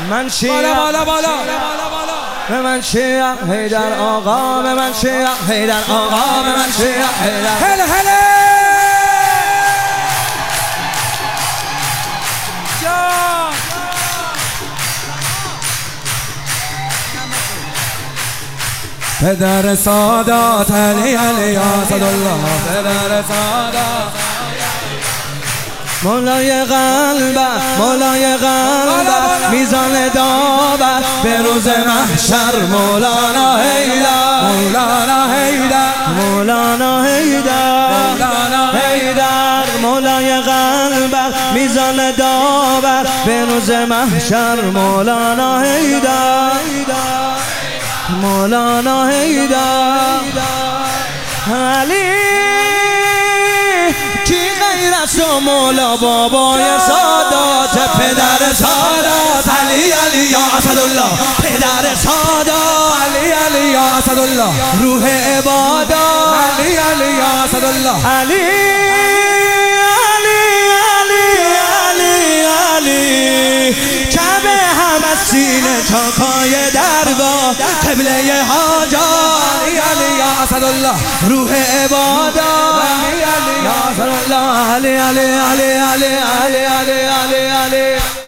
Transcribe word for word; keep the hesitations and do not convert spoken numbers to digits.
من شیعه بالا بالا به من شیعه حیدر آقا، به من شیعه حیدر آقا، به من شیعه حیدر. هله هله پدر سادات علی علی اسدالله، پدر سادات مولای قلبه، مولای قلبه، میزان داور به روز محشر. مولانا حیدر، مولانا حیدر، مولانا حیدر، مولانا حیدر، مولای قلبه، میزان داور به روز محشر. مولانا حیدر، مولانا حیدر. علی کی غیر از تو مولا بابای سادات، پدر سادات علی علی یا اسدالله، پدر سادات علی علی یا اسدالله، روح عبادات علی علی یا اسدالله. علی علی علی علی علی کعبه هم از سینه چاکای درگاه، قبله حاجات علی علی یا اسدالله، روح عبادات علی علی یا اسدالله. علی علی علی علی علی علی علی علی